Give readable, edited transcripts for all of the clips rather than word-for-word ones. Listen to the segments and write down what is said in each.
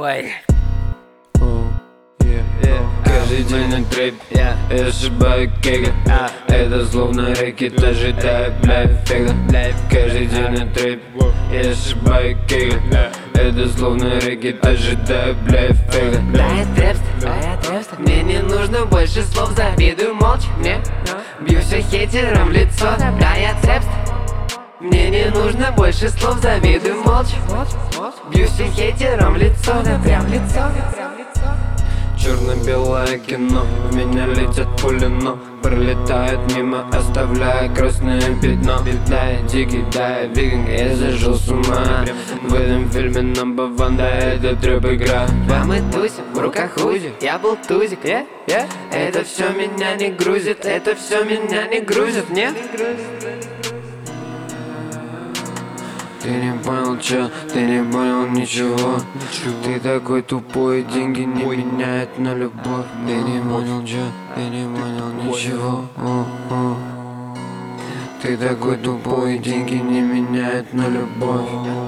Ой. Каждый день на трип, я сшибаю кегли. Это словно рэкет, ожидаю, бля, фига. Каждый день на трип, я сшибаю кегли. Это словно рэкет, ожидаю, бля, фига. Да, я трепст, мне не нужно больше слов, завидую молча мне. Бьюся хейтером в лицо, да, я трепст. Мне не нужно больше слов, завидую молча. Бьюся хейтером в лицо, да прям в лицо. Черно-белое кино, в меня летят пули, но пролетают мимо, оставляя красное пятно. Да, я дикий, да, я викинг, я зашел с ума. В этом фильме number one, да, это трэп-игра. Да, мы тусим, в руках узи, я был тузик, это все меня не грузит, это все меня не грузит, нет? Ты не понял, чё, ты не понял ничего. Ты такой тупой, деньги не меняют на любовь. Ты не понял, чё, ты не понял ничего. Ты такой тупой, деньги не меняют на любовь.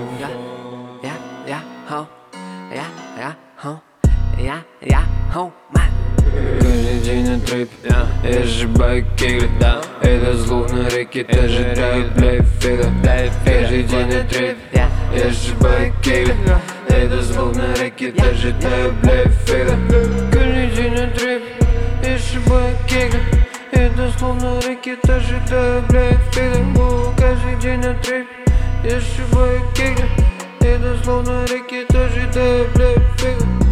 Каждый день на трип, я сшибаю кегли. Это словно рэкет, ожидаю, бля, фига. Каждый день на трип, я сшибаю кегли. Это словно рэкет, ожидаю, бля, фига. Каждый день на трип, я сшибаю кегли. Это словно рэкет, ожидаю, бля, фига. Каждый день на трип, я сшибаю кегли. Это словно рэкет, ожидаю, бля, фига.